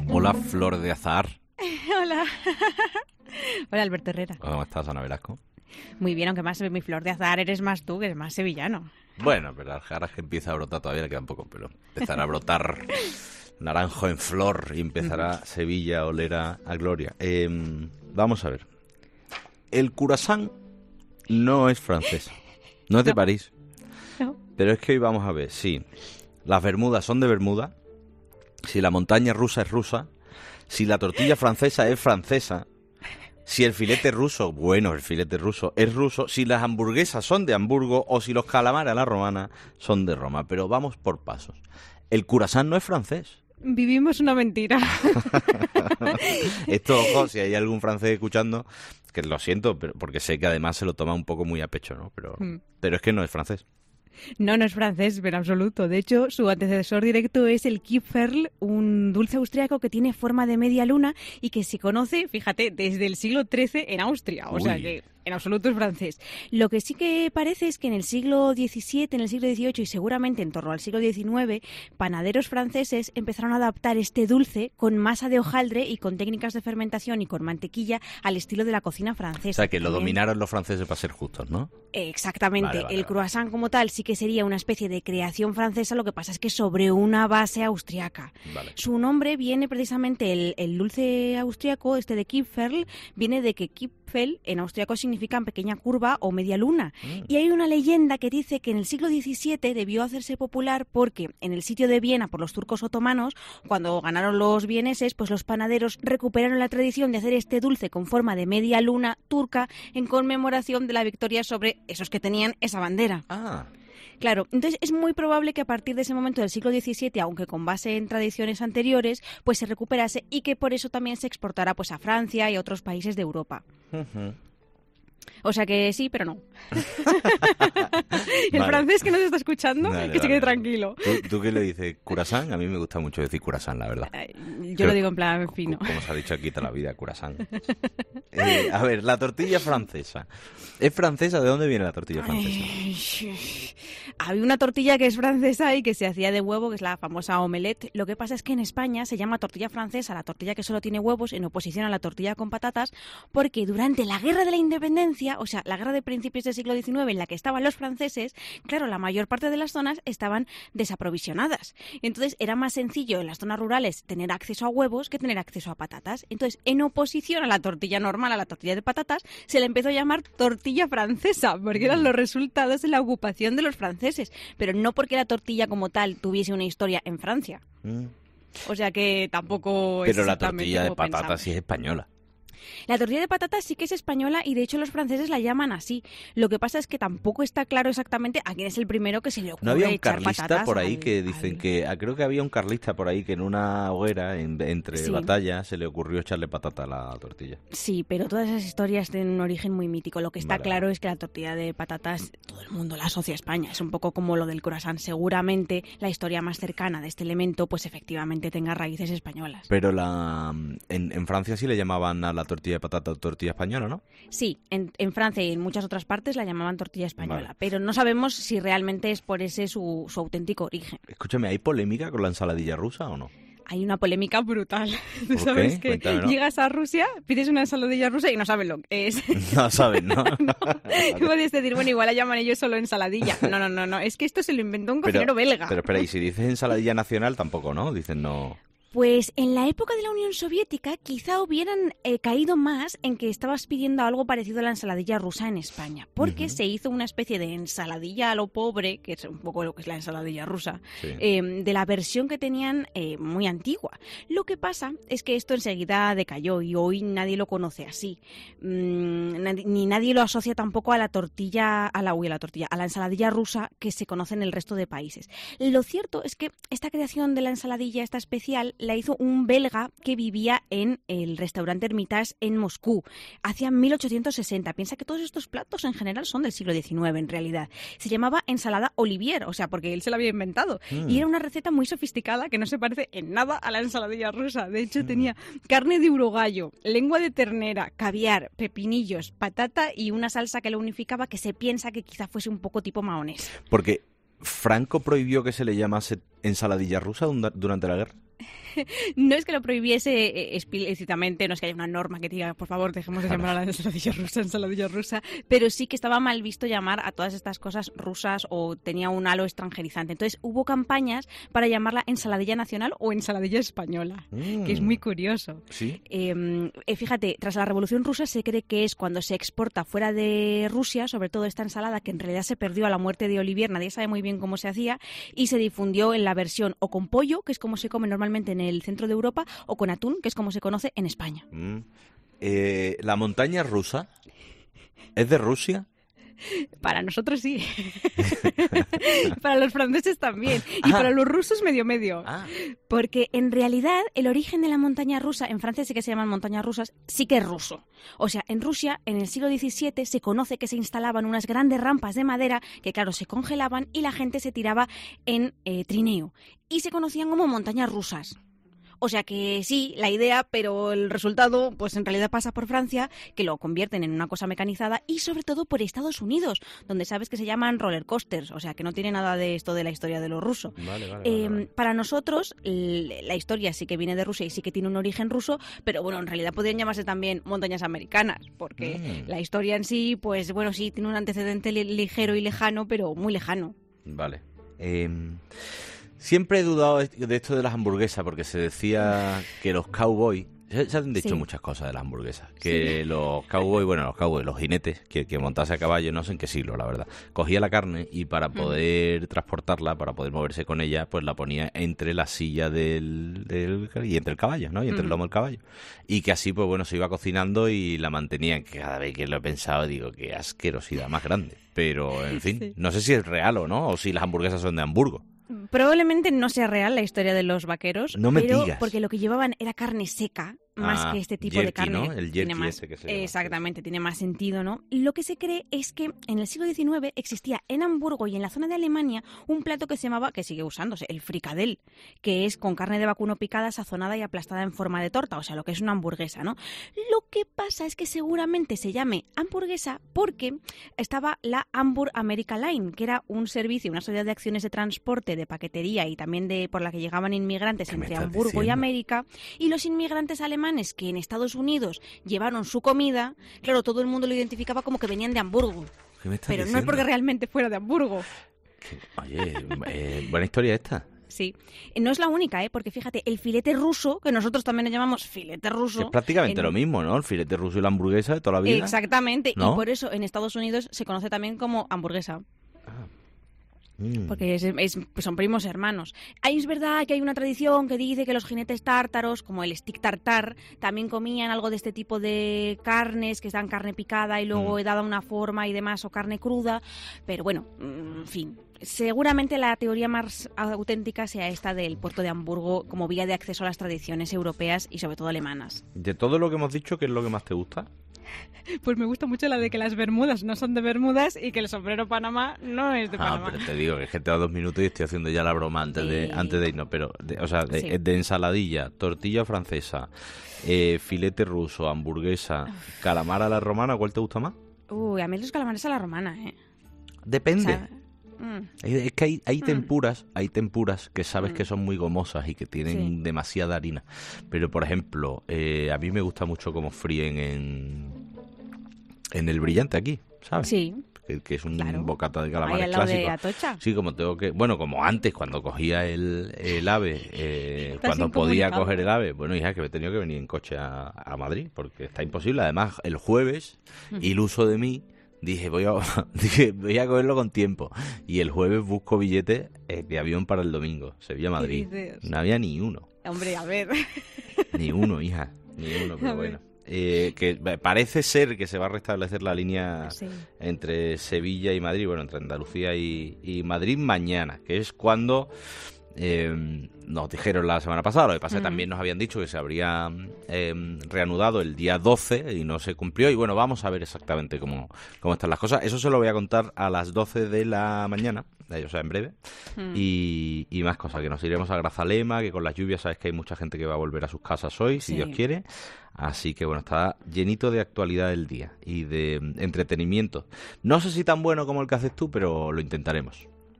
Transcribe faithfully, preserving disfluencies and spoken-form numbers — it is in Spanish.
Hola, Flor de Azahar. Hola. Hola, Alberto Herrera. ¿Cómo estás, Ana Velasco? Muy bien, aunque más mi Flor de Azahar eres más tú, que eres más sevillano. Bueno, pero ahora es que empieza a brotar, todavía le queda un poco, pero empezará a brotar naranjo en flor y empezará Sevilla a oler a, a gloria. Eh, vamos a ver. El Curaçao no es francés, no es de No. París. No. Pero es que hoy vamos a ver, sí, las Bermudas son de Bermuda, si la montaña rusa es rusa, si la tortilla francesa es francesa, si el filete ruso, bueno, el filete ruso es ruso, si las hamburguesas son de Hamburgo o si los calamares a la romana son de Roma. Pero vamos por pasos. El Curaçao no es francés. Vivimos una mentira. Esto, ojo, si hay algún francés escuchando, que lo siento, pero porque sé que además se lo toma un poco muy a pecho, ¿no? Pero, Mm. pero es que no es francés. No, no es francés, en absoluto. De hecho, su antecesor directo es el Kipferl, un dulce austriaco que tiene forma de media luna y que se conoce, fíjate, desde el siglo trece en Austria. O Uy. sea que en absoluto es francés. Lo que sí que parece es que en el siglo diecisiete, en el siglo dieciocho y seguramente en torno al siglo diecinueve, panaderos franceses empezaron a adaptar este dulce con masa de hojaldre y con técnicas de fermentación y con mantequilla al estilo de la cocina francesa. O sea, que lo También- dominaron los franceses para ser justos, ¿no? Exactamente. Vale, vale, el vale. croissant como tal sí que sería una especie de creación francesa, lo que pasa es que sobre una base austriaca. Vale. Su nombre viene precisamente, el, el dulce austriaco, este de Kipferl, viene de que Kipfel en austriaco significa pequeña curva o media luna. Mm. Y hay una leyenda que dice que en el siglo diecisiete debió hacerse popular porque en el sitio de Viena por los turcos otomanos, cuando ganaron los vieneses, pues los panaderos recuperaron la tradición de hacer este dulce con forma de media luna turca en conmemoración de la victoria sobre esos que tenían esa bandera. Ah, Claro, entonces es muy probable que a partir de ese momento del siglo diecisiete, aunque con base en tradiciones anteriores, pues se recuperase y que por eso también se exportara pues a Francia y a otros países de Europa. ujú. O sea que sí, pero no. El Vale. francés que no te está escuchando, Vale, que se vale, quede vale. tranquilo. ¿Tú, ¿Tú qué le dices? ¿Curaçao? A mí me gusta mucho decir Curaçao, la verdad. Ay, Yo Creo- lo digo en plan fino. Como se ha dicho aquí toda la vida, Curaçao. Eh, a ver, la tortilla francesa. ¿Es francesa? ¿De dónde viene la tortilla francesa? Ay, había una tortilla que es francesa y que se hacía de huevo, que es la famosa omelette. Lo que pasa es que en España se llama tortilla francesa, la tortilla que solo tiene huevos, en oposición a la tortilla con patatas, porque durante la Guerra de la Independencia, o sea, la guerra de principios del siglo diecinueve en la que estaban los franceses, claro, la mayor parte de las zonas estaban desaprovisionadas. Entonces era más sencillo en las zonas rurales tener acceso a huevos que tener acceso a patatas. Entonces, en oposición a la tortilla normal, a la tortilla de patatas, se le empezó a llamar tortilla francesa, porque eran los resultados de la ocupación de los franceses, pero no porque la tortilla como tal tuviese una historia en Francia. Mm. O sea que tampoco es Pero la exactamente tortilla de como patatas pensamos. sí es española. La tortilla de patatas sí que es española y de hecho los franceses la llaman así. Lo que pasa es que tampoco está claro exactamente a quién es el primero que se le ocurre ¿No había un echar carlista patatas por ahí al- que dicen al- que... ah, creo que había un carlista por ahí que en una hoguera, en- entre Sí. batallas, se le ocurrió echarle patata a la tortilla. Sí, pero todas esas historias tienen un origen muy mítico. Lo que está Vale, claro vale. es que la tortilla de patatas todo el mundo la asocia a España. Es un poco como lo del croissant. Seguramente la historia más cercana de este elemento pues efectivamente tenga raíces españolas. Pero la en, en Francia sí le llamaban a la tortilla de patata tortilla española, ¿no? Sí, en, en Francia y en muchas otras partes la llamaban tortilla española, Vale. pero no sabemos si realmente es por ese su, su auténtico origen. Escúchame, ¿hay polémica con la ensaladilla rusa o no? Hay una polémica brutal. Tú ¿Por sabes qué? que Cuéntamelo. llegas a Rusia, pides una ensaladilla rusa y no sabes lo que es. No sabes, ¿no? Y puedes decir, bueno, igual la llaman ellos solo ensaladilla. No, no, no, no. Es que esto se lo inventó un Pero, cocinero belga. pero espera, y si dices ensaladilla nacional tampoco, ¿no? Dicen no... Pues en la época de la Unión Soviética quizá hubieran eh, caído más en que estabas pidiendo algo parecido a la ensaladilla rusa en España, porque Ujú. se hizo una especie de ensaladilla a lo pobre, que es un poco lo que es la ensaladilla rusa, Sí. eh, de la versión que tenían eh, muy antigua. Lo que pasa es que esto enseguida decayó y hoy nadie lo conoce así. Mm, nadie- ni nadie lo asocia tampoco a la tortilla, a la, uy, a la tortilla, a la ensaladilla rusa que se conoce en el resto de países. Lo cierto es que esta creación de la ensaladilla, esta especial, la hizo un belga que vivía en el restaurante Hermitage en Moscú hacia mil ochocientos sesenta. Piensa que todos estos platos en general son del siglo diecinueve en realidad. Se llamaba ensalada Olivier, o sea, porque él se la había inventado. Mm. Y era una receta muy sofisticada que no se parece en nada a la ensaladilla rusa. De hecho, tenía carne de urogallo, lengua de ternera, caviar, pepinillos, patata y una salsa que lo unificaba que se piensa que quizá fuese un poco tipo mahonés. Porque Franco prohibió que se le llamase ensaladilla rusa dunda- durante la guerra. No es que lo prohibiese eh, explícitamente, no es que haya una norma que diga, por favor, dejemos de llamar a la ensaladilla rusa ensaladilla rusa, pero sí que estaba mal visto llamar a todas estas cosas rusas o tenía un halo extranjerizante. Entonces hubo campañas para llamarla ensaladilla nacional o ensaladilla española, mm. que es muy curioso. ¿Sí? Eh, eh, fíjate, tras la Revolución Rusa se cree que es cuando se exporta fuera de Rusia, sobre todo esta ensalada que en realidad se perdió a la muerte de Olivier, nadie sabe muy bien cómo se hacía, y se difundió en la versión o con pollo, que es como se come normalmente en el centro de Europa, o con atún, que es como se conoce en España. Mm. Eh, ¿La montaña rusa es de Rusia? Para nosotros sí. Para los franceses también. Y ah. para los rusos medio medio. Ah. Porque en realidad el origen de la montaña rusa, en Francia sí que se llaman montañas rusas, sí que es ruso. O sea, en Rusia, en el siglo diecisiete, se conoce que se instalaban unas grandes rampas de madera que, claro, se congelaban y la gente se tiraba en eh, trineo. Y se conocían como montañas rusas. O sea que sí, la idea, pero el resultado, pues en realidad pasa por Francia, que lo convierten en una cosa mecanizada, y sobre todo por Estados Unidos, donde sabes que se llaman roller coasters, o sea que no tiene nada de esto de la historia de lo ruso. Vale, vale, eh, vale, vale. Para nosotros, la historia sí que viene de Rusia y sí que tiene un origen ruso, pero bueno, en realidad podrían llamarse también montañas americanas, porque mm. la historia en sí, pues bueno, sí, tiene un antecedente ligero y lejano, pero muy lejano. Vale. Eh... Siempre he dudado de esto de las hamburguesas, porque se decía que los cowboys... Se han dicho sí. muchas cosas de las hamburguesas. Que sí. los cowboys, bueno, los cowboys, los jinetes, que, que montase a caballo, no sé en qué siglo, la verdad, cogía la carne y para poder mm. transportarla, para poder moverse con ella, pues la ponía entre la silla del... del y entre el caballo, ¿no? Y entre mm. el lomo del caballo. Y que así, pues bueno, se iba cocinando y la mantenían. Que cada vez que lo he pensado, digo, qué asquerosidad más grande. Pero, en fin, sí. no sé si es real o no, o si las hamburguesas son de Hamburgo. Probablemente no sea real la historia de los vaqueros, no me pero digas. Porque lo que llevaban era carne seca, más ah, que este tipo jerky, de carne. ¿no? El tiene jerky más, ese que se llama. Exactamente, tiene más sentido, ¿no? Lo que se cree es que en el siglo diecinueve existía en Hamburgo y en la zona de Alemania un plato que se llamaba, que sigue usándose, el fricadel, que es con carne de vacuno picada, sazonada y aplastada en forma de torta, o sea, lo que es una hamburguesa, ¿no? Lo que pasa es que seguramente se llame hamburguesa porque estaba la Hamburg America Line, que era un servicio, una sociedad de acciones de transporte, de paquetería y también de por la que llegaban inmigrantes entre Hamburgo diciendo? y América, y los inmigrantes alemanes que en Estados Unidos llevaron su comida, claro, todo el mundo lo identificaba como que venían de Hamburgo. ¿Qué me estás Pero diciendo? no es porque realmente fuera de Hamburgo. Oye, eh, buena historia esta. Sí, no es la única, ¿eh? Porque fíjate, el filete ruso, que nosotros también le llamamos filete ruso... Que es prácticamente en... lo mismo, ¿no? El filete ruso y la hamburguesa de toda la vida. Exactamente, ¿no? Y por eso en Estados Unidos se conoce también como hamburguesa. Ah. Porque es, es, son primos hermanos. Ahí es verdad que hay una tradición que dice que los jinetes tártaros, como el stick tartar, también comían algo de este tipo de carnes, que dan carne picada y luego mm. dada una forma y demás, o carne cruda. Pero bueno, en fin, seguramente la teoría más auténtica sea esta del puerto de Hamburgo como vía de acceso a las tradiciones europeas y sobre todo alemanas. De todo lo que hemos dicho, ¿qué es lo que más te gusta? Pues me gusta mucho la de que las bermudas no son de Bermudas y que el sombrero Panamá no es de ah, Panamá. Pero te digo que es que te da dos minutos y estoy haciendo ya la broma antes, sí. de, antes de irnos. Pero, de, o sea, de, sí. de ensaladilla, tortilla francesa, eh, filete ruso, hamburguesa, calamar a la romana, ¿cuál te gusta más? Uy, a mí los calamares a la romana, ¿eh? Depende. O sea, mm. Es que hay, hay mm. tempuras, hay tempuras que sabes mm. que son muy gomosas y que tienen sí. demasiada harina. Pero, por ejemplo, eh, a mí me gusta mucho cómo fríen en... en el brillante aquí, ¿sabes? Sí. Que, que es un claro. bocata de calamares Ahí al lado clásico. De Atocha. Sí, como tengo que... Bueno, como antes, cuando cogía el, el AVE, eh, cuando podía coger el AVE. Bueno, hija, que he tenido que venir en coche a, a Madrid, porque está imposible. Además, el jueves, uh-huh. iluso de mí, dije voy a, dije, voy a cogerlo con tiempo. Y el jueves busco billetes eh, de avión para el domingo, Sevilla-Madrid. No había ni uno. Hombre, a ver. Ni uno, hija, ni uno, pero bueno. Eh, que parece ser que se va a restablecer la línea sí. entre Sevilla y Madrid, bueno, entre Andalucía y, y Madrid mañana, que es cuando eh, nos dijeron la semana pasada. Lo que pasa es que mm. también nos habían dicho que se habría eh, reanudado el día doce y no se cumplió. Y bueno, vamos a ver exactamente cómo, cómo están las cosas. Eso se lo voy a contar a las doce de la mañana, o sea, en breve. Mm. Y, y más cosas, que nos iremos a Grazalema, que con las lluvias sabes que hay mucha gente que va a volver a sus casas hoy, si sí. Dios quiere. Así que bueno, está llenito de actualidad del día y de entretenimiento. No sé si tan bueno como el que haces tú, pero lo intentaremos.